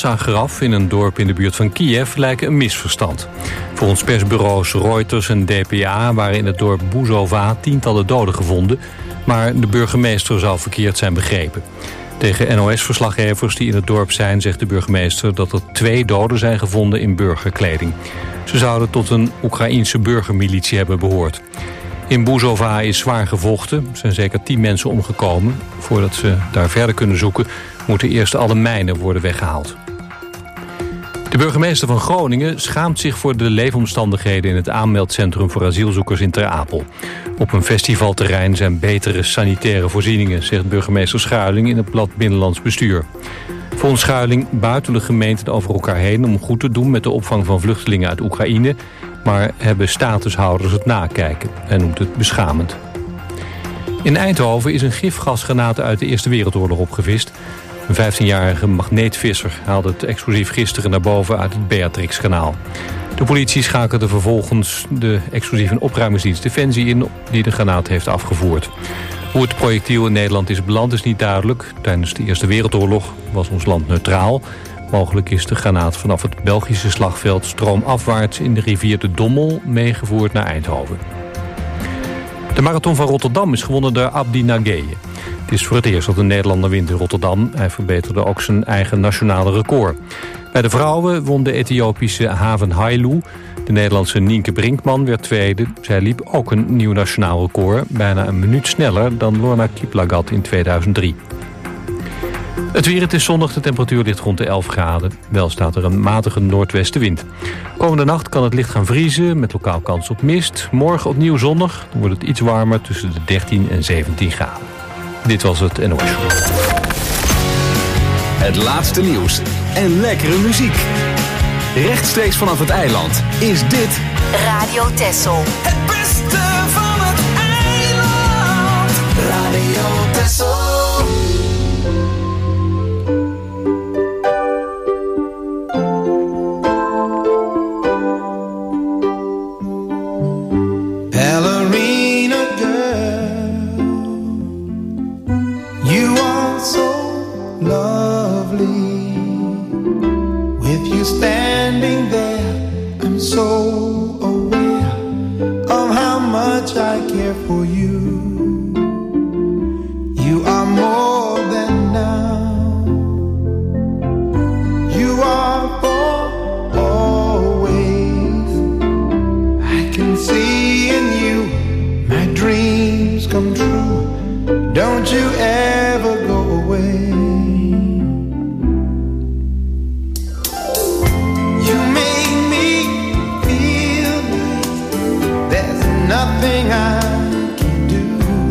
massagraf in een dorp in de buurt van Kiev lijkt een misverstand. Volgens persbureaus Reuters en DPA waren in het dorp Buzova tientallen doden gevonden, maar de burgemeester zou verkeerd zijn begrepen. Tegen NOS-verslaggevers die in het dorp zijn, zegt de burgemeester dat er 2 doden zijn gevonden in burgerkleding. Ze zouden tot een Oekraïense burgermilitie hebben behoord. In Buzova is zwaar gevochten. Er zijn zeker 10 mensen omgekomen. Voordat ze daar verder kunnen zoeken, moeten eerst alle mijnen worden weggehaald. De burgemeester van Groningen schaamt zich voor de leefomstandigheden in het aanmeldcentrum voor asielzoekers in Ter Apel. Op een festivalterrein zijn betere sanitaire voorzieningen, zegt burgemeester Schuiling in het blad Binnenlands Bestuur. Volgens Schuiling buiten de gemeenten over elkaar heen om goed te doen met de opvang van vluchtelingen uit Oekraïne, maar hebben statushouders het nakijken. Hij noemt het beschamend. In Eindhoven is een gifgasgranaat uit de Eerste Wereldoorlog opgevist. Een 15-jarige magneetvisser haalde het explosief gisteren naar boven uit het Beatrixkanaal. De politie schakelde vervolgens de explosief- en opruimingsdienst Defensie in die de granaat heeft afgevoerd. Hoe het projectiel in Nederland is beland is niet duidelijk. Tijdens de Eerste Wereldoorlog was ons land neutraal. Mogelijk is de granaat vanaf het Belgische slagveld stroomafwaarts in de rivier de Dommel meegevoerd naar Eindhoven. De marathon van Rotterdam is gewonnen door Abdi Nageye. Het is voor het eerst dat een Nederlander wint in Rotterdam. Hij verbeterde ook zijn eigen nationale record. Bij de vrouwen won de Ethiopische Haven Hailu. De Nederlandse Nienke Brinkman werd tweede. Zij liep ook een nieuw nationaal record. Bijna een minuut sneller dan Lorna Kiplagat in 2003. Het weer, het is zonnig, de temperatuur ligt rond de 11 graden. Wel staat er een matige noordwestenwind. Komende nacht kan het licht gaan vriezen, met lokaal kans op mist. Morgen opnieuw zonnig, dan wordt het iets warmer tussen de 13 en 17 graden. Dit was het NOS. Het laatste nieuws en lekkere muziek. Rechtstreeks vanaf het eiland is dit Radio Texel. Het beste van het eiland. Radio Texel. Ballerina girl, you are so lovely. With you standing there, I'm so aware of how much I care for you. You are more than now. You are for always. I can see in you my dreams come true. Don't you ever go away. Nothing I can do.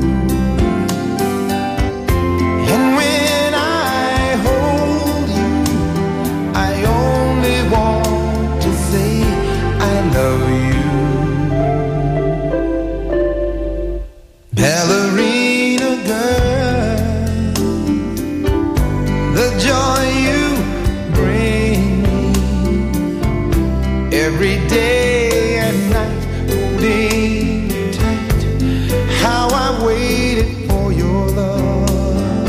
And when I hold you, I only want to say I love you. Ballerina girl, the joy you bring me every day and night holding. How I waited for your love.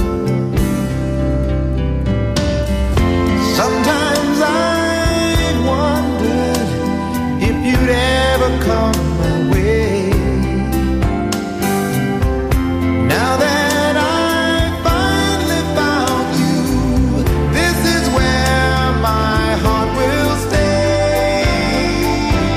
Sometimes I wondered if you'd ever come my way. Now that I finally found you, this is where my heart will stay.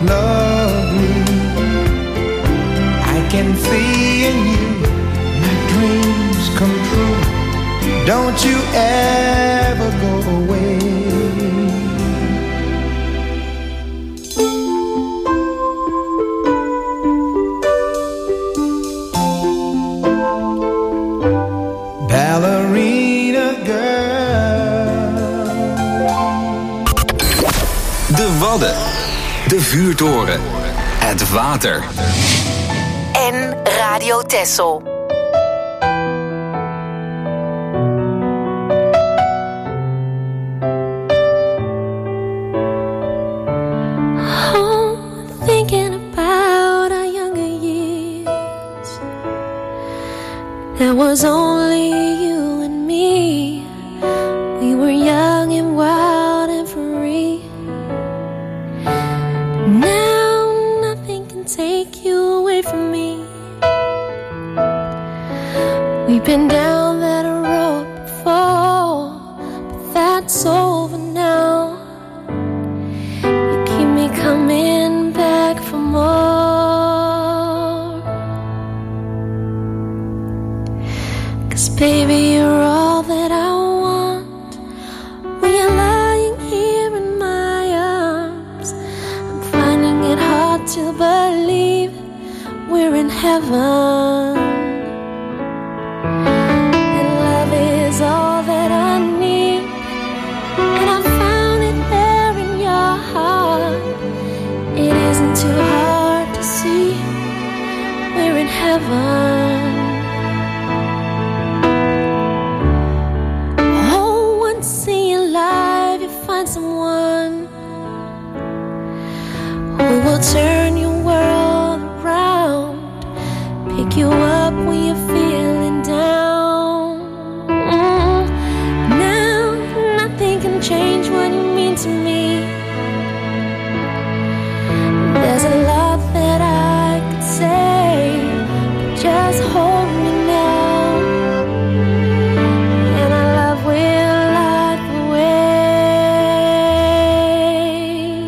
love me. I can see in you my dreams come true. Don't you ever go away. Ballerina girl. De Wadden. De Vuurtoren. Het water. En Radio Texel. Oh, thinking about our younger years. There was only you and me. We were young and wild and free. Now nothing can take you away from me. We've been down that road before, but that's over now. You keep me coming back for more. 'Cause baby, you're all that I want. When you're lying here in my arms, I'm finding it hard to believe we're in heaven. And love is all that I need, and I found it there in your heart. It isn't too hard to see we're in heaven. Oh, once in your life you find someone who will turn your world around, pick you up when you're feeling down. Now nothing can change what you mean to me. There's a lot that I could say, but just hold me now, and our love will light the way.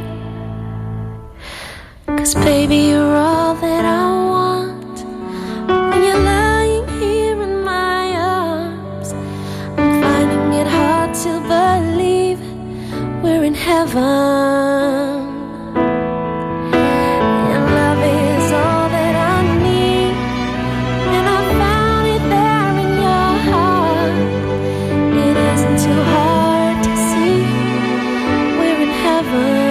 'Cause baby, you're all that I want. When you're lying here in my arms, I'm finding it hard to believe we're in heaven. And love is all that I need, and I found it there in your heart. It isn't too hard to see we're in heaven.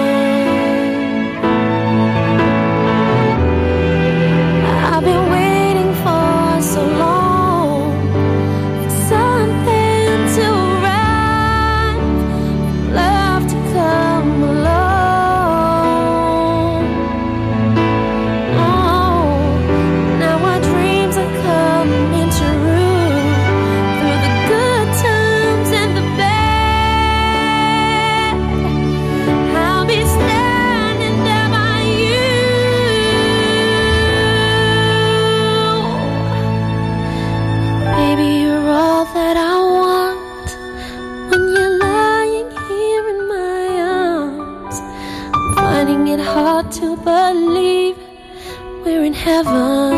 I've been waiting for so long for something to arrive, love to come along. Oh, now our dreams are coming true, through the good times and the bad. I'll be standing there by you. Baby, you're all that I want. When you're lying here in my arms, I'm finding it hard to believe we're in heaven.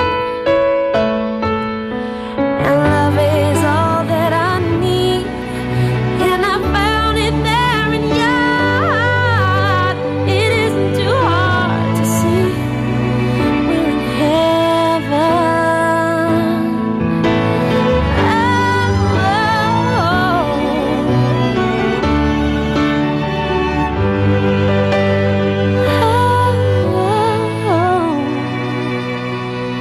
And love is all that I need, and I found it there in your heart. It isn't too hard to see we're in heaven. Oh, oh, oh.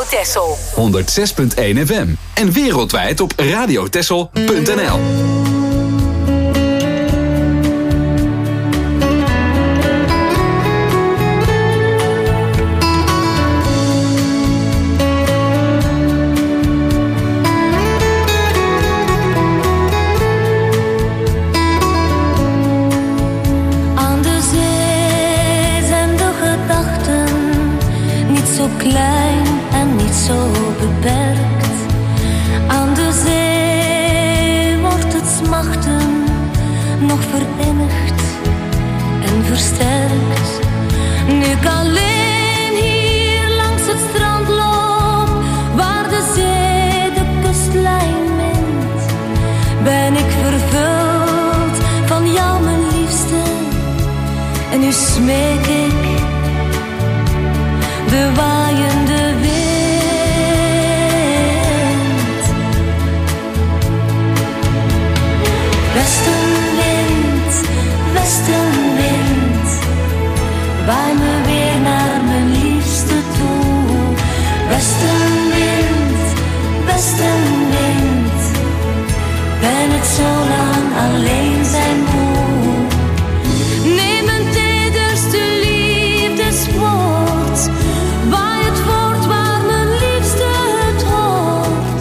Texel. 106.1 FM. En wereldwijd op radiotexel.nl. Klein en niet zo beperkt. Aan de zee wordt het smachten nog verenigd en versterkt. Nu ik alleen hier langs het strand loop, waar de zee de kustlijn mint, ben ik vervuld van jou, mijn liefste. En nu smeek ik de waaiende wind. Westenwind, westenwind, waai me weer naar mijn liefste toe. Westenwind, westenwind, ben het zo lang alleen zijn moe. Neem een tederste liefdeswoord, waai het voort waar mijn liefste het hoort.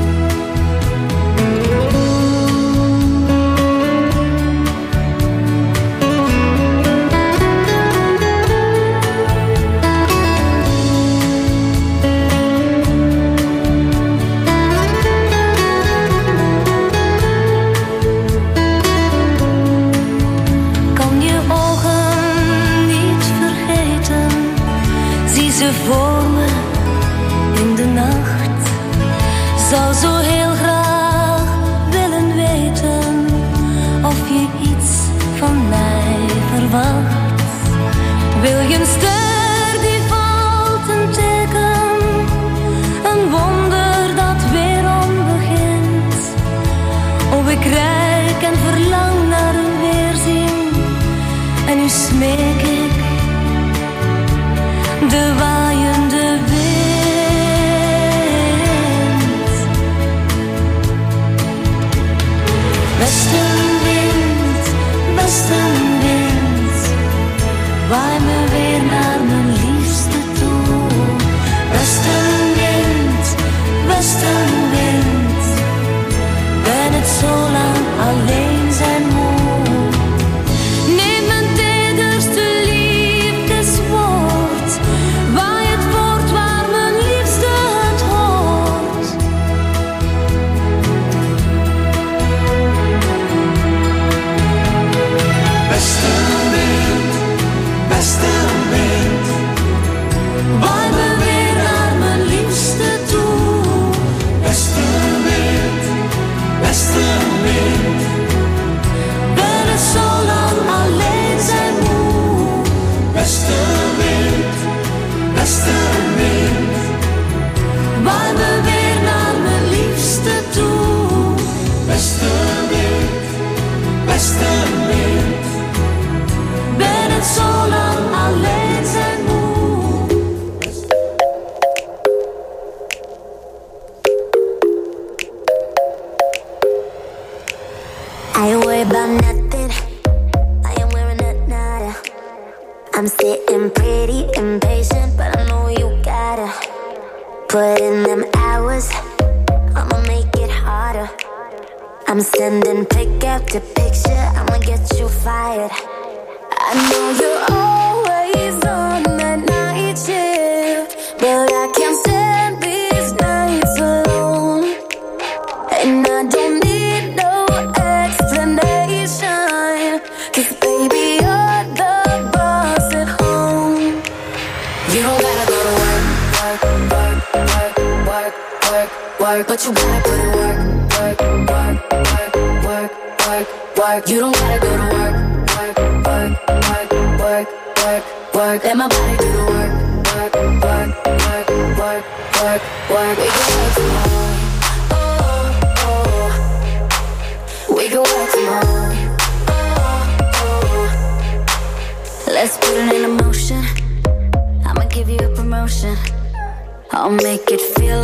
Kan je ogen niet vergeten, zie ze voor me in de nacht. Zou zo heel graag willen weten of je iets van mij verwacht. Wil je een ster die valt, een teken, een wonder dat weerom begint. Oh, ik reik en verlang naar een weerzien, en nu smeek ik de waaiende wind. Westenwind, westenwind, waai me weer naar mijn liefste toe. Westenwind, westenwind, ben het zo lang alleen zijn moe. Neem mijn tederste liefdeswoord, waai het voort waar mijn liefste het hoort. Westenwind, westenwind, Waai me weer naar mijn liefste toe. westenwind, westenwind, Ben het zo lang alleen zijn moe. westenwind, westenwind, Waai me weer naar mijn liefste toe. westenwind, westenwind. Ben het zo lang alleen zijn moe. I ain't worried about nothing. I ain't wearing a nada. I'm sitting pretty impatient, but I know you gotta put in them hours. I'ma make it harder. I'm sending pick after picture. I'ma get you fired. I know you're always on that night shift, but I can't stand these nights alone. And I don't need no explanation, 'cause baby you're the boss at home. You don't gotta go to work, work, work, work, work, work, work, but you gotta put in work, work, work, work, work, work, work. You don't gotta go to work, work, work, work, work, work, work. Let my body do the work, work, work, work, work, work, work. We can work from home. We can work from home. Let's put it in motion. I'ma give you a promotion. I'll make it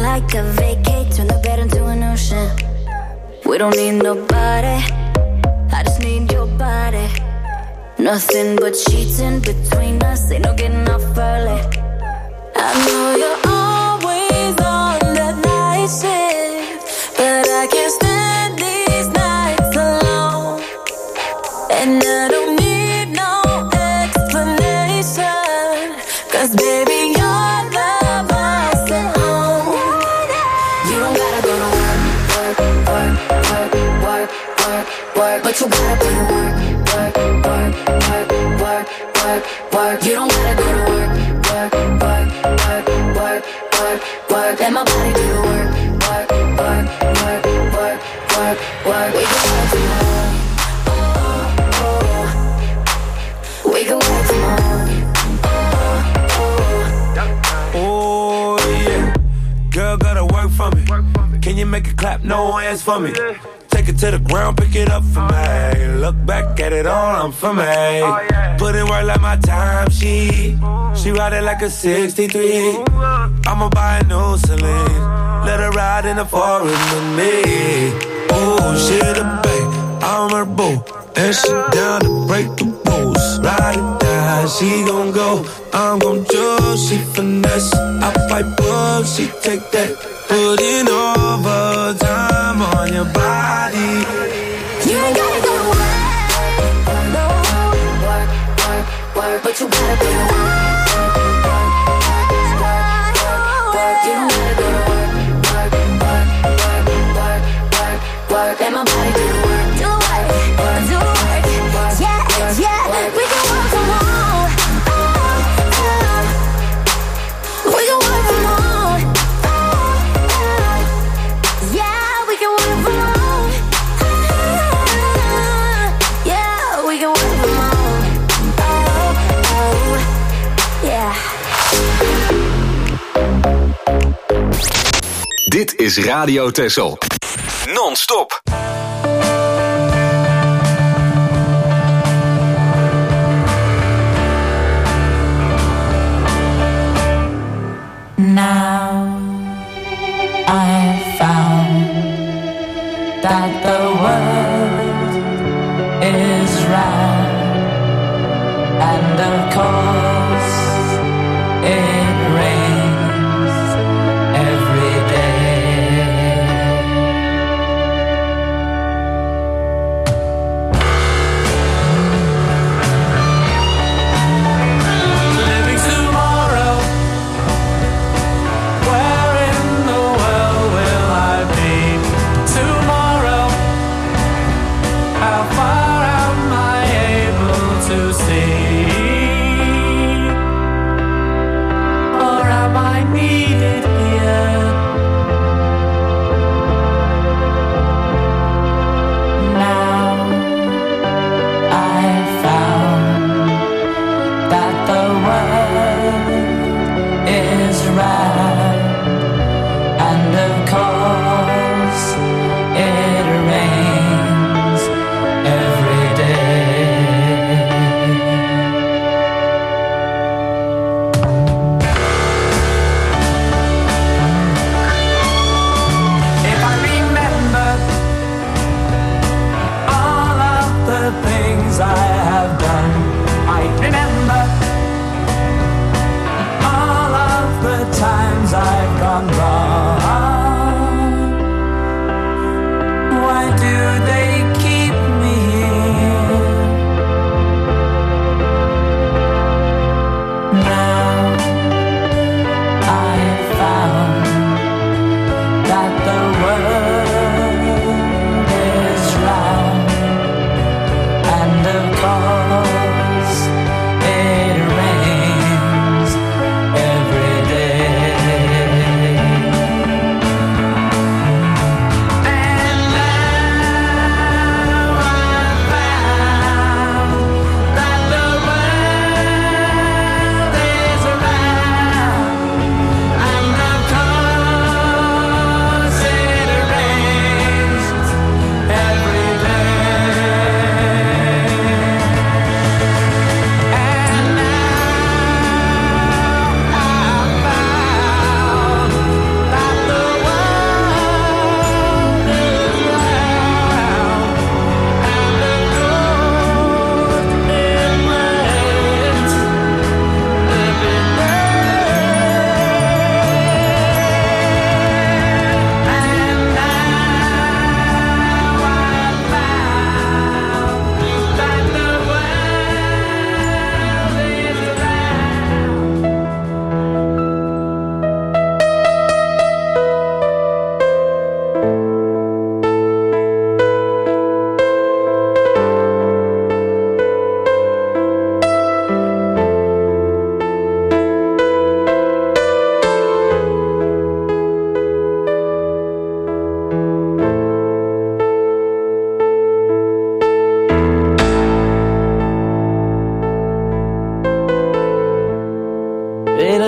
like a vacate, turn the bed into an ocean. We don't need nobody, I just need your body. Nothing but sheets in between us, ain't no getting off early. I know you're always on that night shift, but I can't stand these nights alone. And I don't need no explanation, 'cause baby you're the boss at home. You don't gotta go to work, work, work, work, work, work, work, but you gotta put in work, work, work, work, work, work, work. You don't gotta go to work, work, work, work, work, work, work. Let my body do the work, work, work, work, work, work, work. We can work from home, oh, oh. We can work from home, oh, oh. Oh yeah, girl gotta work for me. Can you make it clap? No hands for me. Take it to the ground, pick it up for me. Look back at it all, I'm for me. Put in work like my time sheet. She ride it like a 63. I'ma buy a new Celine. Let her ride in the forest with me. Oh, she the babe, I'm her boo. And she down to break the rules. Ride it down, she gon' go. I'm gon' choose, she finesse. I fight book, she take that. Putting overtime on your body. You ain't gotta go to work, no. Work, work, work, but you gotta go to work, work, work, work, work. You don't gotta go to work, work, work, work, work, work, work. Let my body do the work, do work, do work, yeah, yeah. We can work from home, we can work from home, yeah, we can work from home, yeah, we can work from home, yeah. Dit is Radio Texel. Non-stop. Now I found that the world is round, and of course it rains every day. Living tomorrow, where in the world will I be tomorrow? How far am I able to see?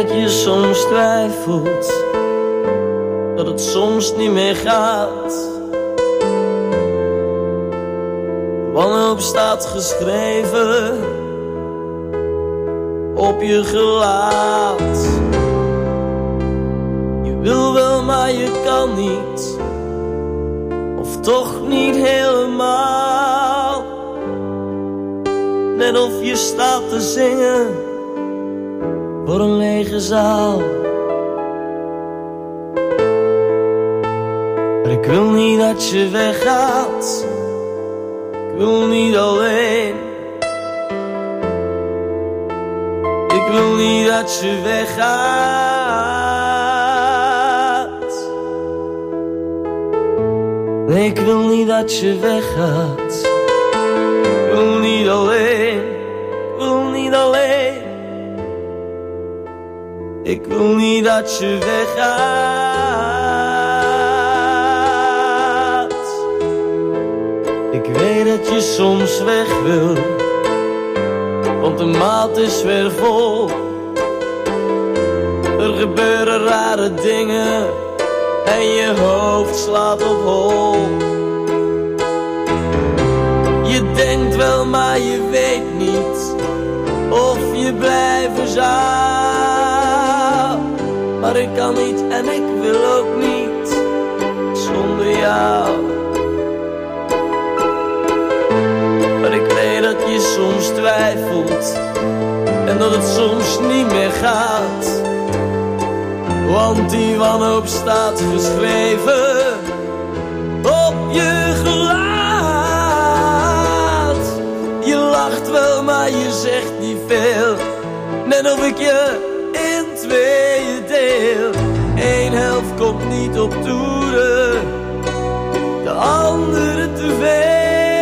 je soms twijfelt, dat het soms niet meer gaat. Wanhoop staat geschreven op je gelaat. Je wil wel, maar je kan niet, of toch niet helemaal. Net of je staat te zingen voor een lege zaal. Maar ik wil niet dat je weggaat, ik wil niet alleen. Ik wil niet dat je weggaat. Nee, ik wil niet dat je weggaat. Ik wil niet alleen, ik wil niet alleen. Ik wil niet dat je weggaat. Ik weet dat je soms weg wil, want de maat is weer vol. Er gebeuren rare dingen en je hoofd slaat op hol. Je denkt wel, maar je weet niet of je blijven zou. Maar ik kan niet en ik wil ook niet zonder jou. Maar ik weet dat je soms twijfelt en dat het soms niet meer gaat. Want die wanhoop staat geschreven op je gelaat. Je lacht wel, maar je zegt niet veel. Net of ik je in tweeën deel. Eén helft komt niet op toeren, de andere te veel.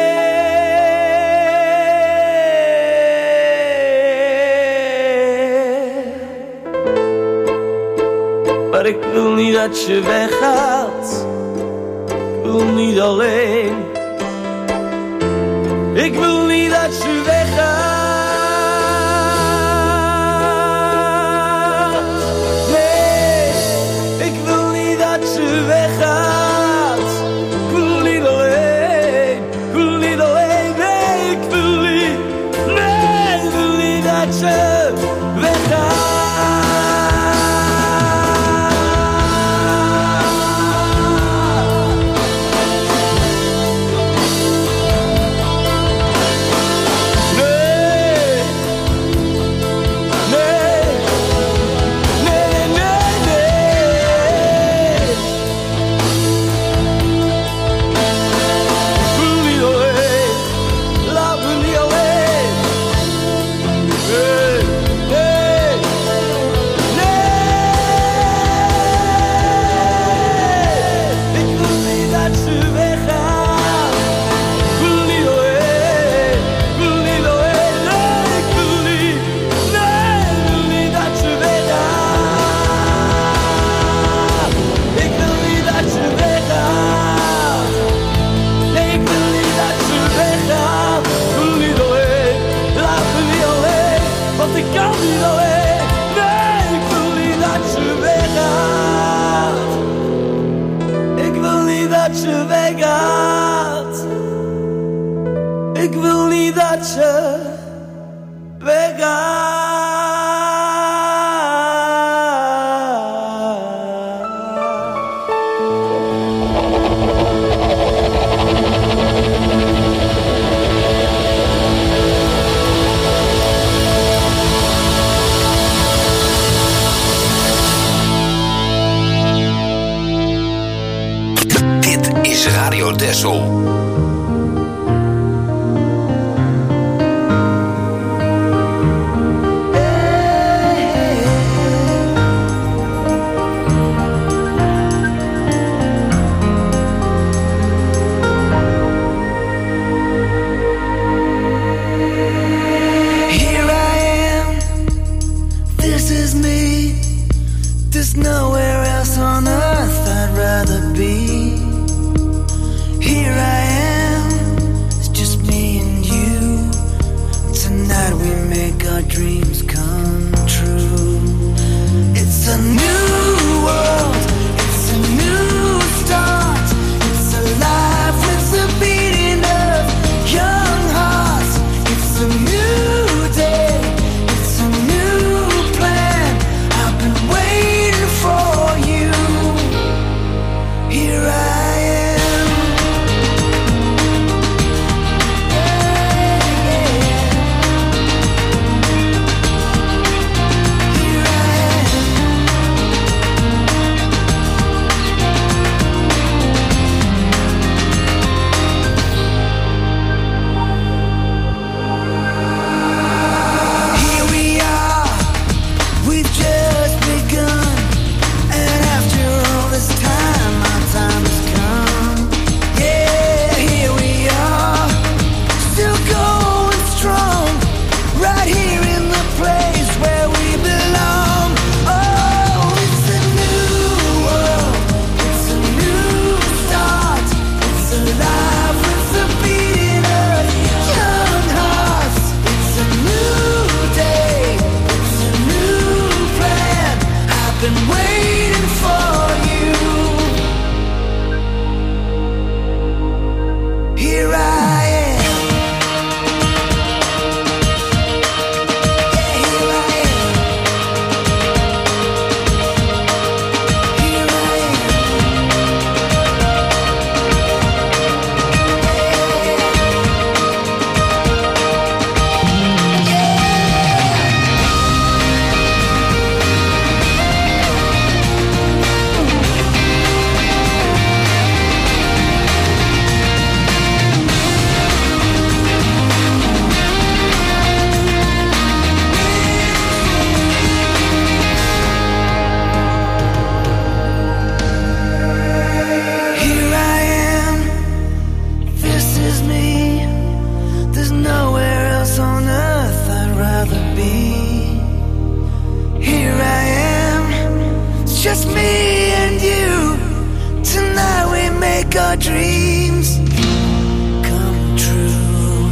Maar ik wil niet dat je weggaat, ik wil niet alleen. Ik wil niet dat je weggaat. Nee, ik wil niet dat je weggaat. Ik wil niet alleen, ik wil niet alleen. Nee, ik wil niet, nee, ik wil niet dat je weggaat. Ik wil niet dat je weggaat. Dit is Radio Texel. Nowhere else on earth I'd rather be. Here I am. dreams come true.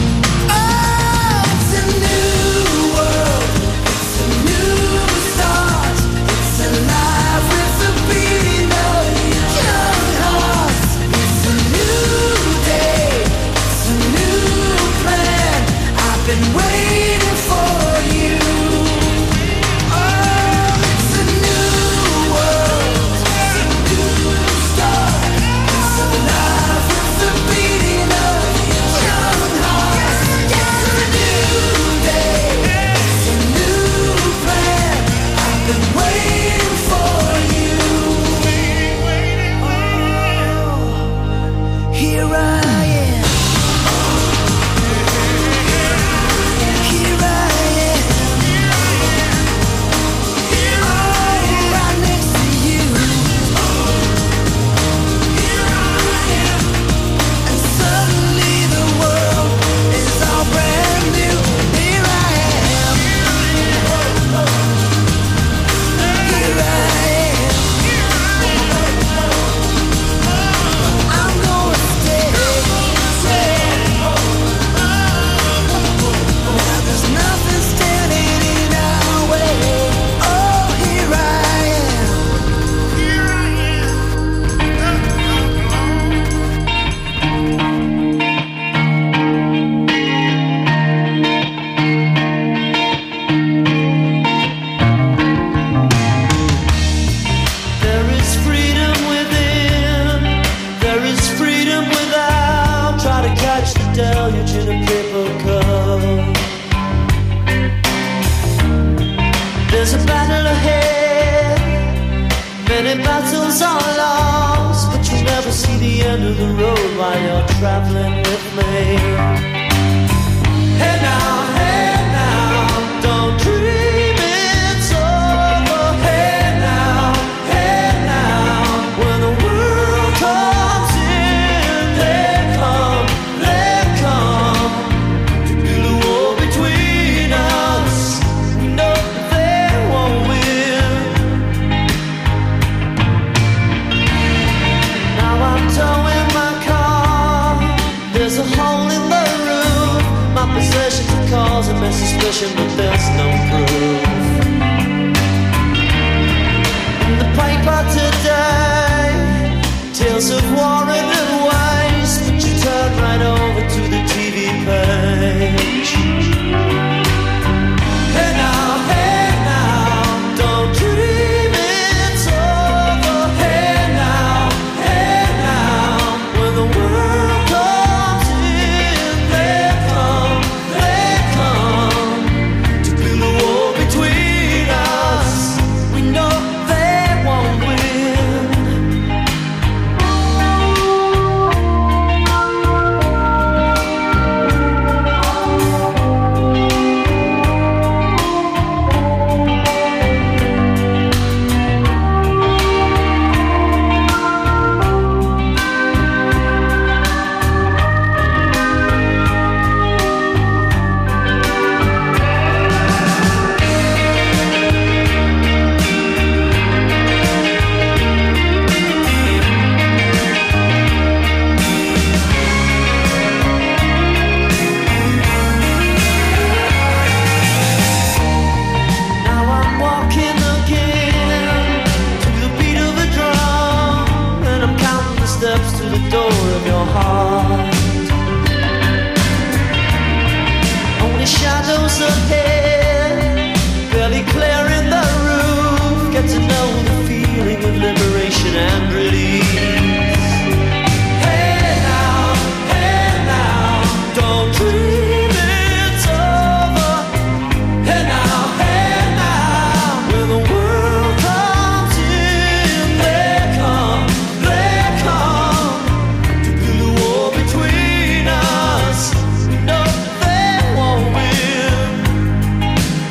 Oh, it's a new world, it's a new start, it's a life with a beating of young hearts. It's a new day, it's a new plan. I've been waiting for you.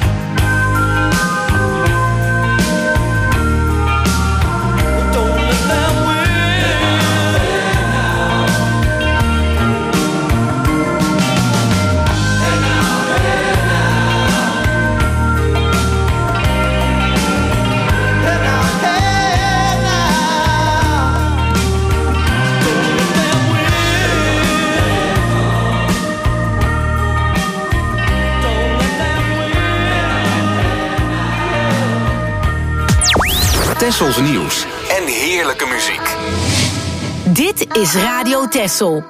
Don't let Tessels nieuws en heerlijke muziek. Dit is Radio Tessel.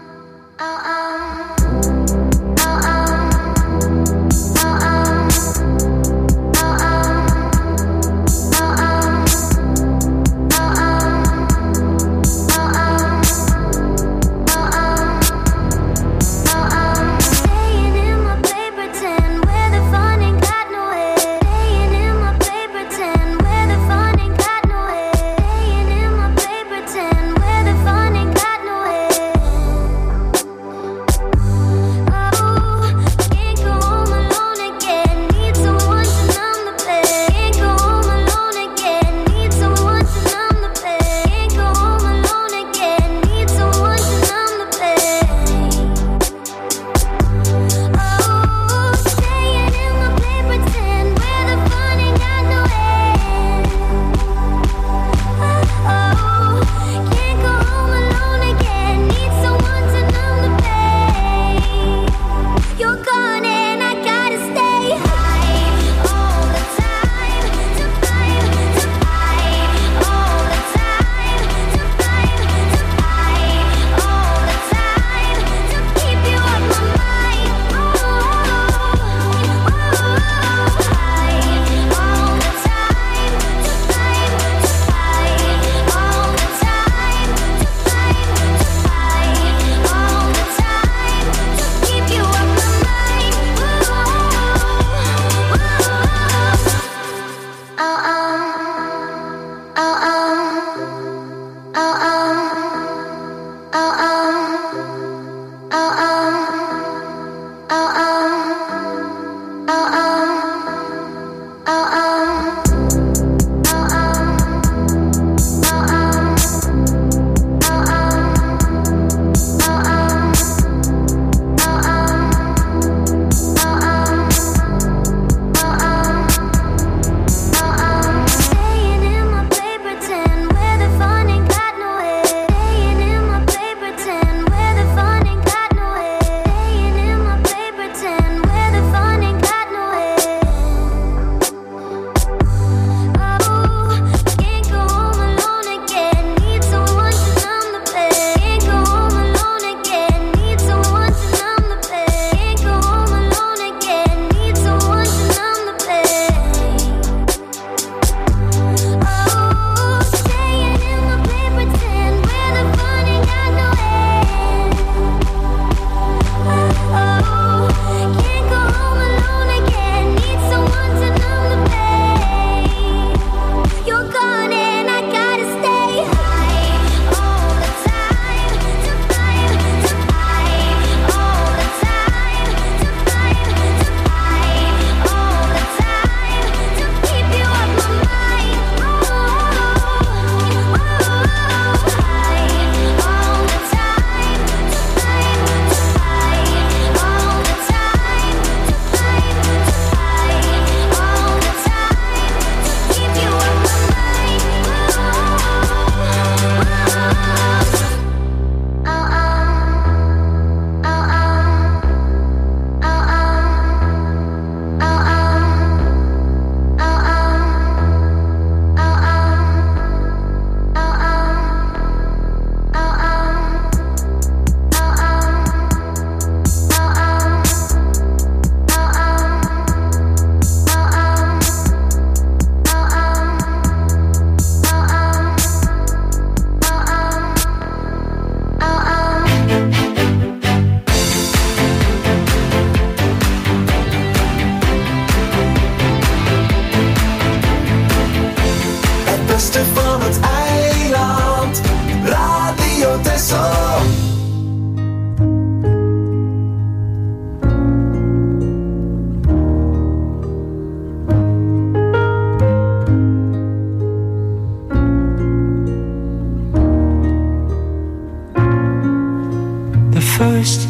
first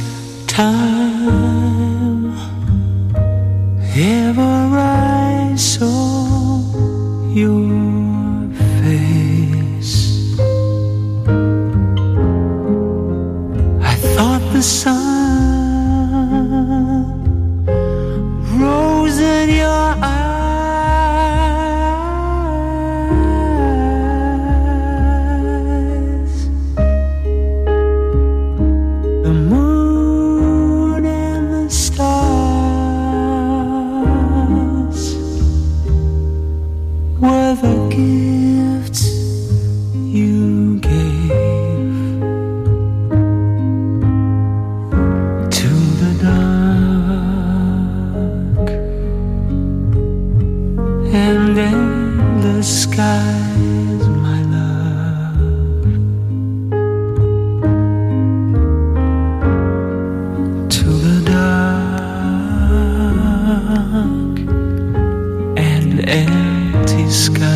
time ever I saw your face, I thought the sun rose in your eyes. the moon and the stars were the gifts you gave to the dark and endless skies, my love, to the dark and empty skies.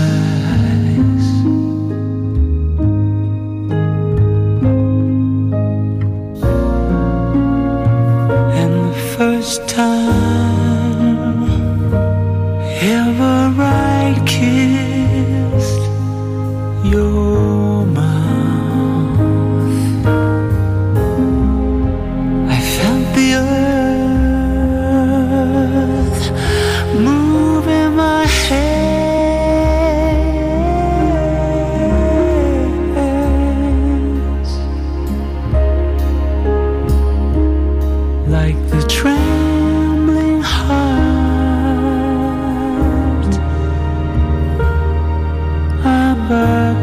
And the first time ever I kissed your mouth, I felt the earth move in my hands, like the trembling heart of a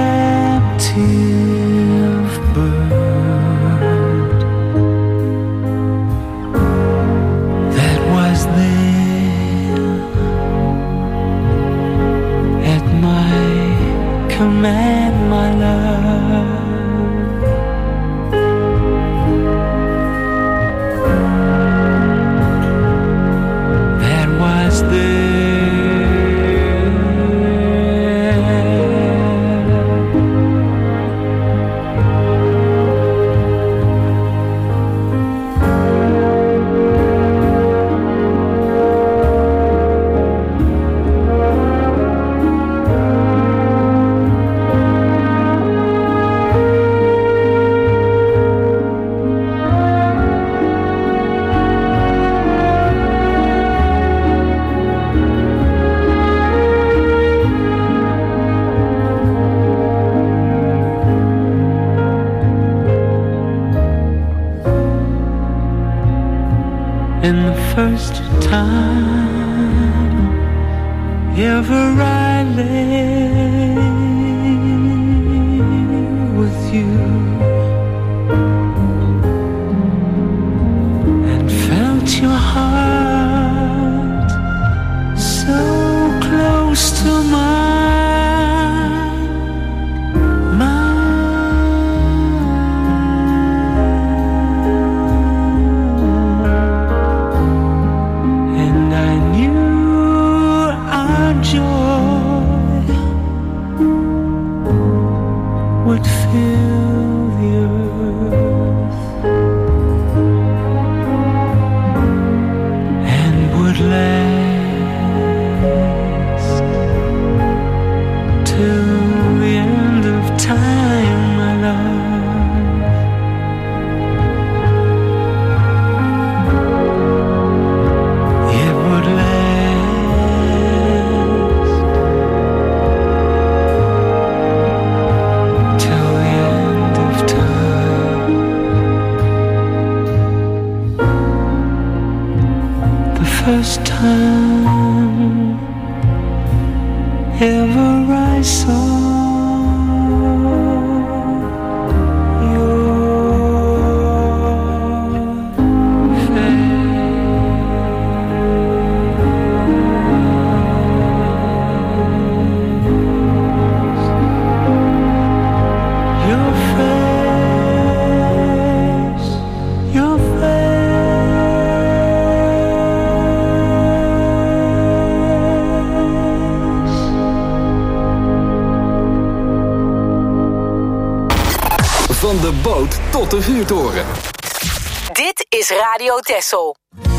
captive bird that was there at my command, my love. That was there. And the first time ever I lay with you and felt your heart so close to mine, and I knew our joy would fill the earth and would last till the end of time, my love. It would last till the end of time. The first time ever I saw your your Van de boot tot de vuurtoren. Dit is Radio Texel.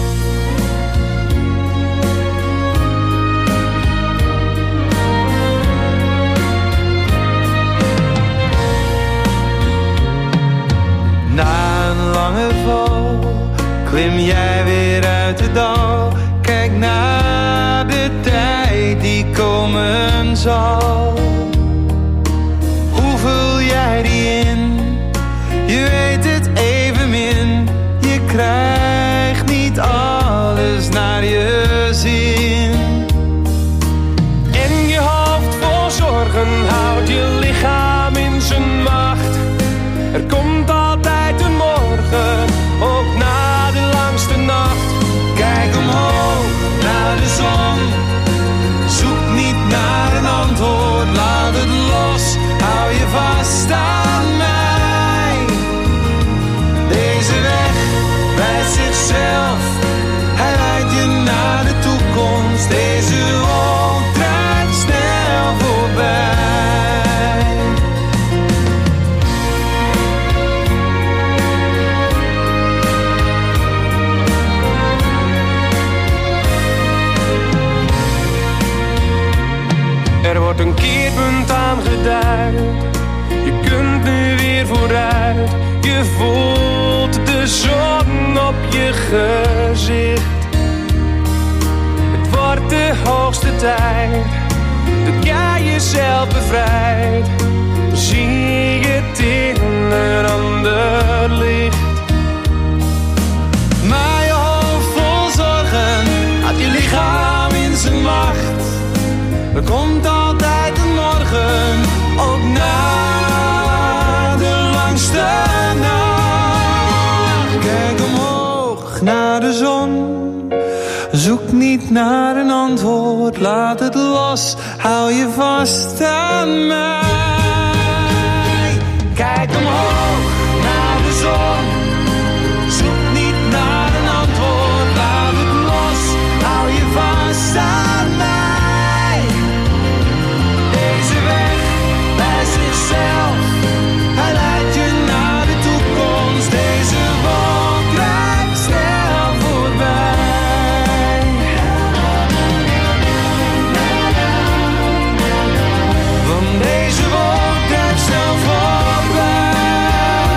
Na een lange val klim jij weer uit het dal. Kijk naar de tijd die komen zal. Hoe vul jij die in? Je weet het evenmin. wordt een keerpunt aangeduid. Je kunt nu weer vooruit. Je voelt de zon op je gezicht. Het wordt de hoogste tijd dat jij jezelf bevrijdt. Zie je het in een ander licht. Maar je hoofd vol zorgen had je lichaam in zijn macht. Er komt altijd een morgen, ook na de langste nacht. Kijk omhoog naar de zon. Zoek niet naar een antwoord, laat het los, hou je vast aan mij. Kijk omhoog naar de zon. Zoek niet naar een antwoord, laat het los, hou je vast aan mij. Deze weg bij zichzelf, hij leidt je naar de toekomst. Deze wolk drijft snel voorbij. Van deze wolk drijft snel voorbij.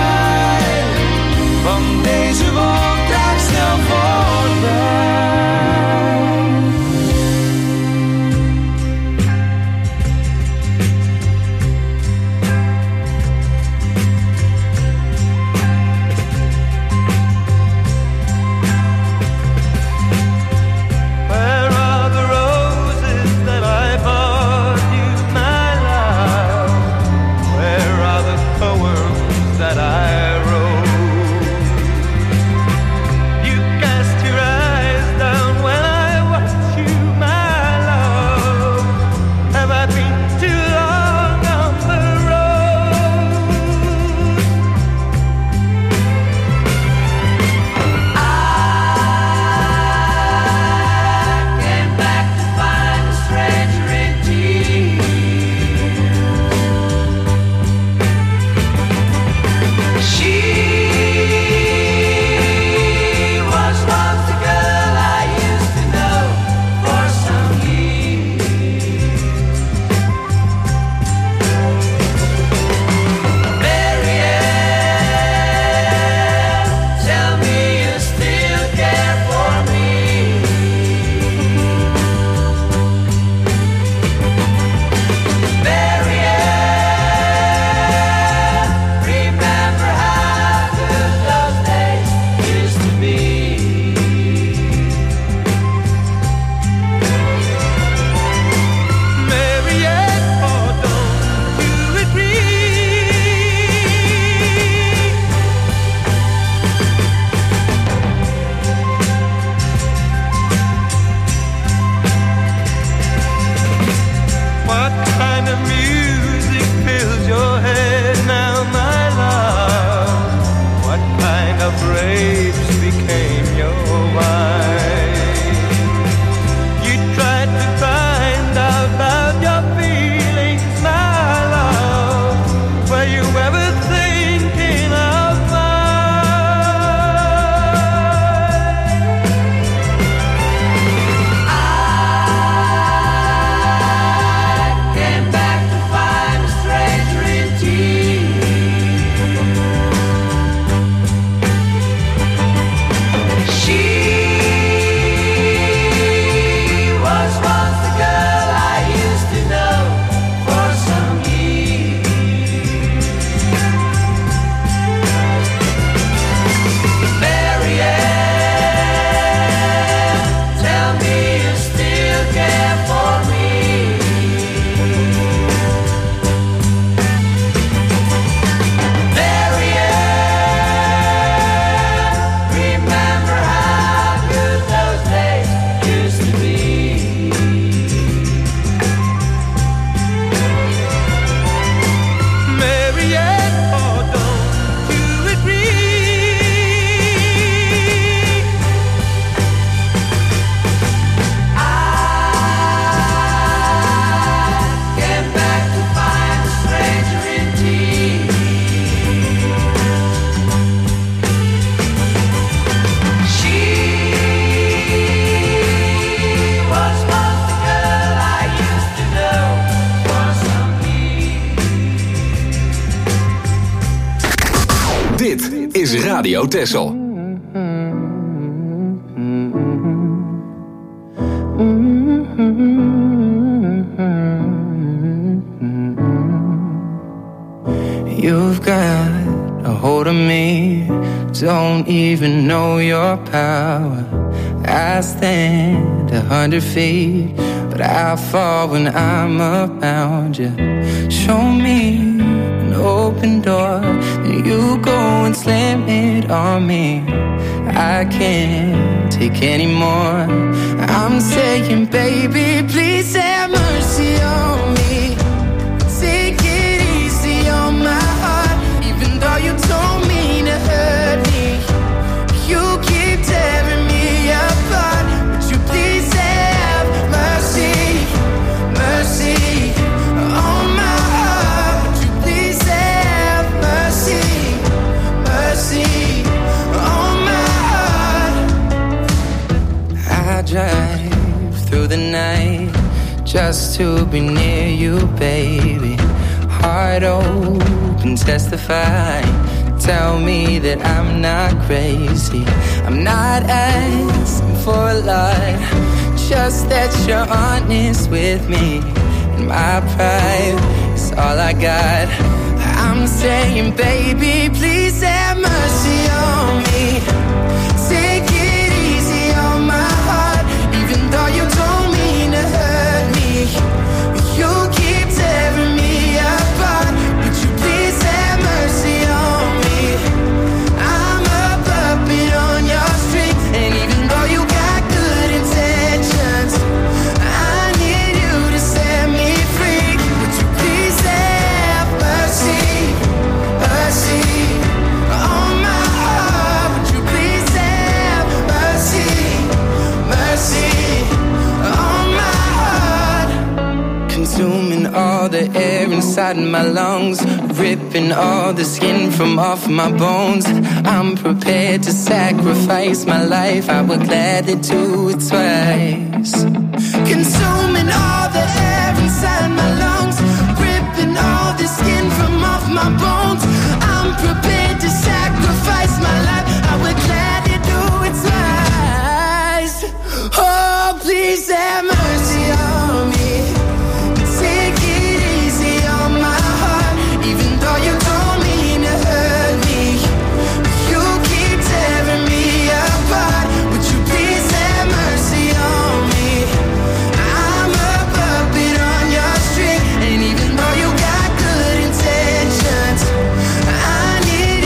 Radio Texel. You've got a hold of me, don't even know your power. I stand 100 feet, but I fall when I'm around you. Show me an open door, then you go and slam it on me. I can't take any more. I'm saying, baby, please have mercy on me. Take it easy on my heart, even though you don't mean to hurt me. You keep tearing me apart. Would you please have mercy, mercy on my heart? Would you please have mercy, mercy on my heart? I drive through the night just to be near you, baby. Heart open, testify. Tell me that I'm not crazy. I'm not asking for a lot, just that you're honest with me. And my pride is all I got. I'm saying, baby, please have mercy on me. Take it easy on my heart, even though you don't mean to hurt me. You keep tearing me apart. Would you please have mercy on me? I'm a puppet on your string, and even though you got good intentions, I need you to set me free. Would you please have mercy, mercy on my heart? Would you please have mercy, mercy on my heart? Consuming all the air inside my lungs, ripping all the skin from off my bones. I'm prepared to sacrifice my life, I would gladly do it twice. Consuming all the air inside my lungs, ripping all the skin from off my bones. I'm prepared to sacrifice my life, I would gladly do it twice. Oh, please have mercy on me. Take it easy on my heart, even though you don't mean to hurt me. You keep tearing me apart. Would you please have mercy on me? I'm a puppet on your string, and even though you got good intentions, I need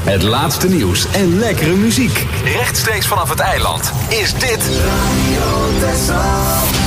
Het laatste nieuws en lekkere muziek. Rechtstreeks vanaf het eiland is dit Radio Texel.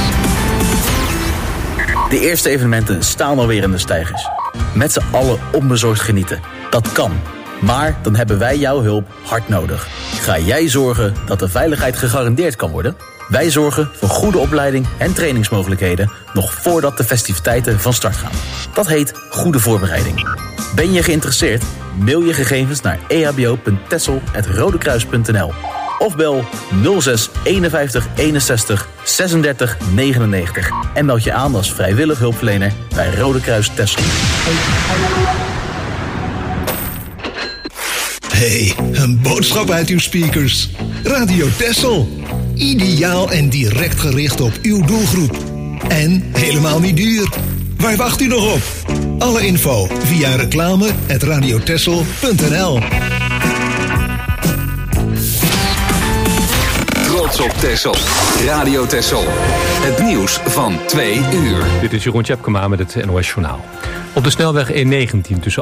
De eerste evenementen staan alweer in de steigers. Met z'n allen onbezorgd genieten. Dat kan. Maar dan hebben wij jouw hulp hard nodig. Ga jij zorgen dat de veiligheid gegarandeerd kan worden? Wij zorgen voor goede opleiding en trainingsmogelijkheden nog voordat de festiviteiten van start gaan. Dat heet goede voorbereiding. Ben je geïnteresseerd? Mail je gegevens naar ehbo.texel@rodekruis.nl of bel 06 51 61 36 99 en meld je aan als vrijwillig hulpverlener bij Rode Kruis Texel. Hey, een boodschap uit uw speakers. Radio Texel. Ideaal en direct gericht op uw doelgroep. En helemaal niet duur. Waar wacht u nog op? Alle info via reclame@radiotexel.nl. Trots op Texel. Radio Texel. Het nieuws van 2 uur. Dit is Jeroen Tjepkema met het NOS Journaal. Op de snelweg E19 tussen